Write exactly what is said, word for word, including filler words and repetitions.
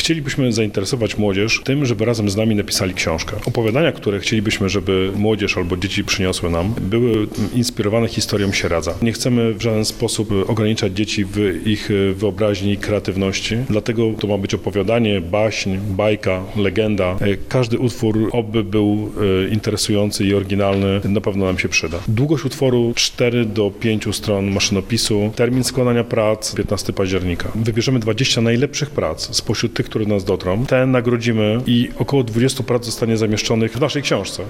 Chcielibyśmy zainteresować młodzież tym, żeby razem z nami napisali książkę. Opowiadania, które chcielibyśmy, żeby młodzież albo dzieci przyniosły nam, były inspirowane historią Sieradza. Nie chcemy w żaden sposób ograniczać dzieci w ich wyobraźni i kreatywności, dlatego to ma być opowiadanie, baśń, bajka, legenda. Każdy utwór, oby był interesujący i oryginalny, na pewno nam się przyda. Długość utworu cztery do pięciu stron maszynopisu. Termin składania prac piętnastego października. Wybierzemy dwadzieścia najlepszych prac spośród tych, które do nas dotrą. Te nagrodzimy i około dwudziestu prac zostanie zamieszczonych w naszej książce.